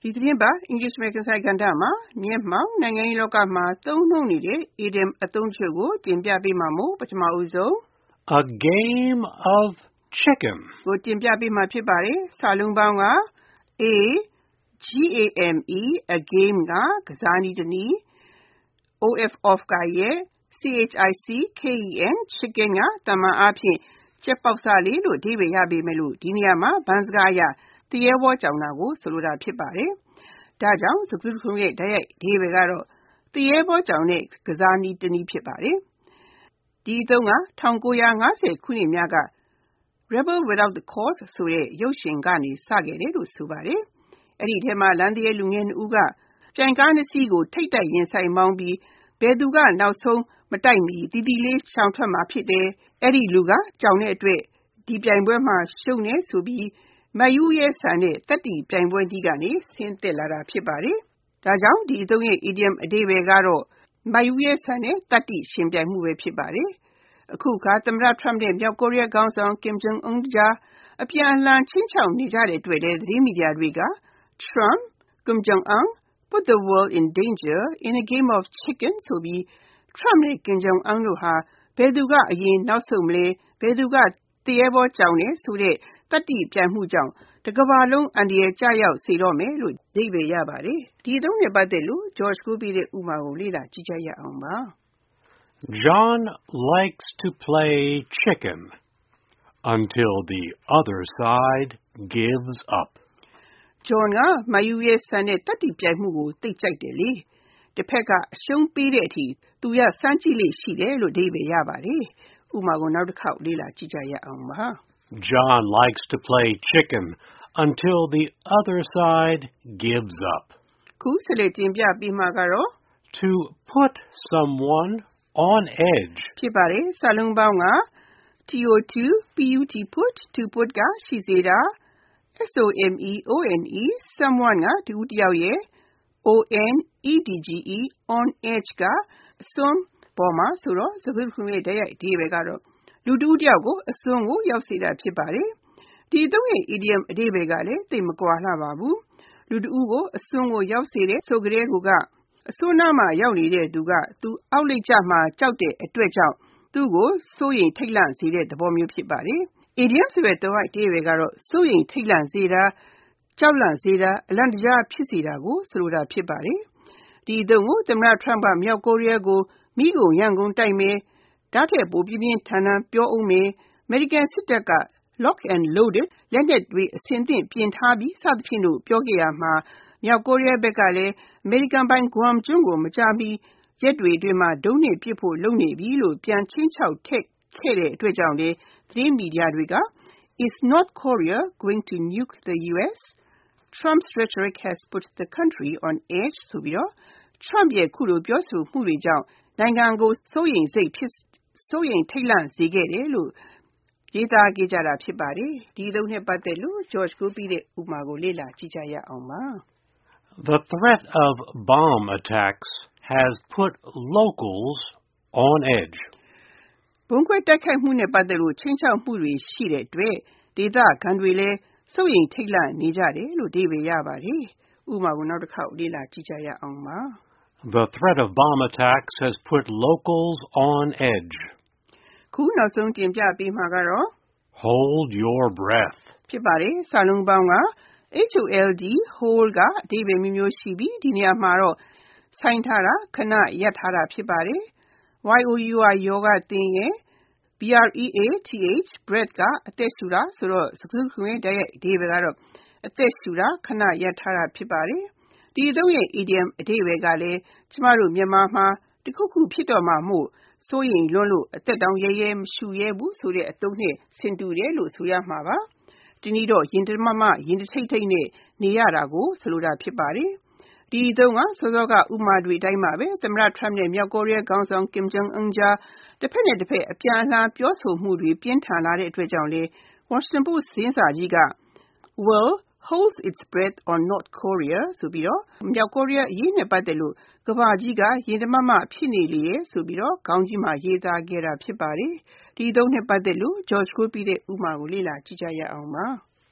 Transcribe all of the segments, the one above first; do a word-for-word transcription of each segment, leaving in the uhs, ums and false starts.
ဒီသတင်းပတ် English American ဆိုင်ကဏ္ဍမှာမျက်မှောက်နိုင်ငံရေးလောကမှာသုံးနှုန်းနေတဲ့ idiom အသုံးချုပ်ကိုတင်ပြပေးမှာမို့ပထမဦးဆုံး A game of chicken ကိုတင်ပြပေးမှာဖြစ်ပါတယ်။စာလုံးပေါင်းက A G A M E a game ကကစားနည်းတစ်နည်း O F of ကရဲ့ C H I C K E N chicken ကတမန်အားဖြင့်ကြက်ပေါက်စားလေးလို့အဓိပ္ပာယ်ရပေမဲ့လို့ဒီနေရာမှာဘန်းစကားအရတရေဘောကြောင်တာကိုဆိုလိုတာဖြစ်ပါတယ်။ဒါကြောင့်စကားစုရဲ့ဓာတ်ရိုက်အဓိပ္ပာယ်ကတော့တရေဘောကြောင်တဲ့ကစားနည်းတစ်နည်းဖြစ်ပါတယ်။ဒီအသုံးက၁၉၅၀ခုနှစ်များက Rebel Without the Cause ဆိုတဲ့ရုပ်ရှင်ကနေစခဲ့တယ်လို့ဆိုပါတယ်။အဲ့ဒီထဲမှာလမ်းတရေလူငယ်နှစ်ဦးကပြိုင်ကားနှစ်စီးကိုထိတ်တိုက်ရင်ဆိုင်မောင်းပြီးဘယ်သူကနောက်ဆုံးမတိုက်မီတီတီလေးရှောင်ထွက်မှာဖြစ်တယ်။အဲ့ဒီလူကကြောင်တဲ့အတွက်ဒီပြိုင်ပွဲမှာရှုံးနေဆိုပြီးမယူရဲ့ဆန်တဲ့တက်တီပြိုင်ပွဲကြီးကနေဆင်းသက်လာတာဖြစ်ပါတယ်။ဒါကြောင့်ဒီအသုံးရဲ့ idiom အဓိပ္ပာယ်ကတော့မယူရဲ့ဆန်တဲ့တက်တီရှင်ပြိုင်မှုပဲဖြစ်ပါတယ်။အခုကသမ္မတ Trump နဲ့မြောက်ကိုရီးယားခေါင်းဆောင် Kim Jong Un ကြားအပြန်အလှန်ချင်းချောက်နေကြတဲ့အတွက်လည်းသတင်းမီဒီယာတွေက Trump, Kim Jong Un put the world in danger in a game of chicken ဆိုပြီး Trump နဲ့ Kim Jong Un တို့ဟာဘယ်သူကအရင်နောက်ဆုံးမလဲဘယ်သူကတရေဘောကြောင်လဲဆိုတဲ့တက်တီပြိုင်မှုကြောင့်တကမ္ဘာလုံးအန္တရာယ်ကျရောက်စေတော့မယ်လို့အဓိပ္ပာယ်ရပါတယ်။ဒီအသုံးနဲ့ပတ်သက်လို့ George ကိုပြတဲ့ဥပမာကိုလေ့လာကြည့်ကြရအောင်ပါ။ John likes to play chicken until the other side gives up. John ကမယူရဲ့ဆန်တဲ့တက်တီပြိုင်မှုကိုသိကြိုက်တယ်လေ။တစ်ဖက်ကအရှုံးပေးတဲ့အထိသူရစမ်းကြည့်လေ့ရှိတယ်လို့အဓိပ္ပာယ်ရပါတယ်။ဥပမာကိုနောက်တစ်ခေါက်လေ့လာကြည့်ကြရအောင်ပါ။ John likes to play chicken until the other side gives up. ခုဆက်လက်တင်ပြပေးမှာကတော့ To put someone on edge ဖြစ်ပါတယ်။စာလုံးပေါင်းက T O two P U T put to put ကရှိစေတာ S O M E O N E someone ကတူတယောက်ရဲ့ O N E D G E on edge ကအစွန်းပေါ်မှာဆိုတော့စကားစုရဲ့ဓာတ်ရိုက်အဓိပ္ပာယ်ကတော့လူတူတယောက်ကိုအစွန်းကိုရောက်စေတာဖြစ်ပါတယ်။ဒီအသုံးရဲ့ idiom အဓိပ္ပာယ်ကလည်းသိပ်မကွာလှပါဘူး။လူတူကိုအစွန်းကိုရောက်စေတဲ့ဆိုကြတဲ့ကူကအစွန်းနားမှာရောက်နေတဲ့သူကသူအောက်လိပ်ကျမှကြောက်တဲ့အတွက်ကြောင့်သူ့ကိုစိုးရိမ်ထိတ်လန့်စေတဲ့သဘောမျိုးဖြစ်ပါတယ်။ idiom ဆိုတဲ့တော့အဓိပ္ပာယ်ကတော့စိုးရိမ်ထိတ်လန့်စေတာကြောက်လန့်စေတာအလန့်တကြားဖြစ်စေတာကိုဆိုလိုတာဖြစ်ပါတယ်။ဒီအသုံးကိုသမ္မတ Trump ကမြောက်ကိုရီးယားကိုမိကုန်ရန်ကုန်တိုက်မယ်ဓာတ်ထက်ပိုပြင်းပြင်းထန်ထန်ပြောအောင်မယ်။ American စစ်တပ်က lock and loaded လက်နက်တွေအဆင်သင့်ပြင်ထားပြီးစသဖြင့်လို့ပြောခဲ့ရမှာမြောက်ကိုရီးယားဘက်ကလည်း American ပိုင် Guam ကျွန်းကိုမကြာမီရက်တွေအတွင်းမှာဒုံးနဲ့ပစ်ဖို့လုပ်နေပြီလို့ပြန်ချင်းချောက်ထက်ခဲ့တဲ့အတွက်ကြောင့်လေသတင်းမီဒီယာတွေက Is North Korea going to nuke the U S? Trump's rhetoric has put the country on edge ဆိုပြီးတော့ Trump ရဲ့ခုလိုပြောဆိုမှုတွေကြောင့်နိုင်ငံကိုစိုးရိမ်စိတ်ဖြစ်စိုးရိမ်ထိတ်လန့်စေခဲ့တယ်လို့ရေးသားခဲ့ကြတာဖြစ်ပါတယ်။ဒီအသုံးနဲ့ပတ်သက်လို့ George ကိုပြတဲ့ဥပမာကိုလေ့လာကြည့်ကြရအောင်ပါ။ The threat of bomb attacks has put locals on edge. ဘုံခွဲတိုက်ခိုက်မှုနဲ့ပတ်သက်လို့ချင်းချောက်မှုတွေရှိတဲ့အတွက်ဒေသခံတွေလည်းစိုးရိမ်ထိတ်လန့်နေကြတယ်လို့အဓိပ္ပာယ်ရပါတယ်။ဥပမာကိုနောက်တစ်ခေါက်လေ့လာကြည့်ကြရအောင်ပါ။ The threat of bomb attacks has put locals on edge. ခုနောက်ဆုံးတင်ပြပေးမှာကတော့ Hold your breath ဖြစ်ပါတယ်။စာလုံးပေါင်းက H O L D hold ကအဓိပ္ပာယ်မျိုးမျိုးရှိပြီးဒီနေရာမှာတော့ဆိုင်းထားတာခဏရပ်ထားတာဖြစ်ပါတယ်။ Y O U R ယောဂသင်ရဲ့ B R E A T H breath ကအသက်ရှူတာဆိုတော့စကားစုရဲ့ဓာတ်ရိုက်အဓိပ္ပာယ်ကတော့အသက်ရှူတာခဏရပ်ထားတာဖြစ်ပါတယ်။ဒီအသုံးရဲ့ idiom အဓိပ္ပာယ်ကလည်းကျမတို့မြန်မာမှာတခုခုဖြစ်တော့မှမို့စိုးရိမ်လွန်းလို့အသက်တောင်ရဲရဲမရှူရဲဘူးဆိုတဲ့အသုံးနဲ့ဆင်တူတယ်လို့ဆိုရမှာပါ။ဒီနည်းတော့ရင်တမမရင်တထိတ်ထိတ်နဲ့နေရတာကိုဆိုလိုတာဖြစ်ပါတယ်။ဒီအသုံးကစောစောကဥပမာတွေအတိုင်းပါပဲသမ္မတ Trump နဲ့မြောက်ကိုရီးယားခေါင်းဆောင် Kim Jong Un ကြားတစ်ဖက်နဲ့တစ်ဖက်အပြန်အလှန်ပြောဆိုမှုတွေပြင်းထန်လာတဲ့အတွက်ကြောင့်လေ Washington Post သတင်းစာကြီးက World holds its breath on North Korea ဆိုပြီးတော့မြောက်ကိုရီးယားအရေးနဲ့ပတ်သက်လို့ကမ္ဘာကြီးကရင်တမမဖြစ်နေလေရဲ့ဆိုပြီးတော့ခေါင်းကြီးမှာရေးသားခဲ့တာဖြစ်ပါတယ်။ဒီအသုံးနဲ့ပတ်သက်လို့ George ကိုပြတဲ့ဥပမာကိုလေ့လာကြည့်ကြရအောင်ပါ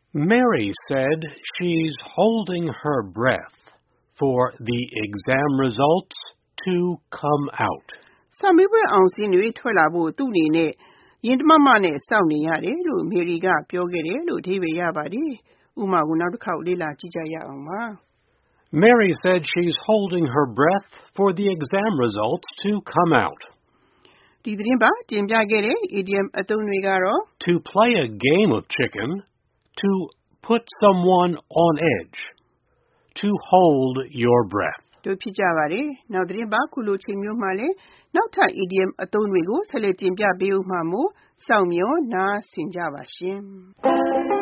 Mary said she's holding her breath for the exam results to come out. စာမေးပွဲအောင်စင်းတွေထွက်လာဖို့သူ့အနေနဲ့ရင်တမမနဲ့စောင့်နေရတယ်လို့ Mary ကပြောခဲ့တယ်လို့အဓိပ္ပာယ်ရပါတယ်။ဥပမာကိုနောက်တစ်ခေါက်လေ့လာကြည့်ကြရအောင်ပါ။ Mary said she's holding her breath for the exam results to come out. ဒီသတင်းပါတင်ပြခဲ့တဲ့ idiom အသုံးတွေကတော့ To play a game of chicken, to put someone on edge, to hold your breath. တို့ဖြစ်ကြပါတယ်။နောက်သတင်းပါခုလိုချိန်မျိုးမှလည်းနောက်ထပ် idiom အသုံးတွေကိုဆက်လက်တင်ပြပေးဦးမှာမို့စောင့်မျှော်နားဆင်ကြပါရှင်။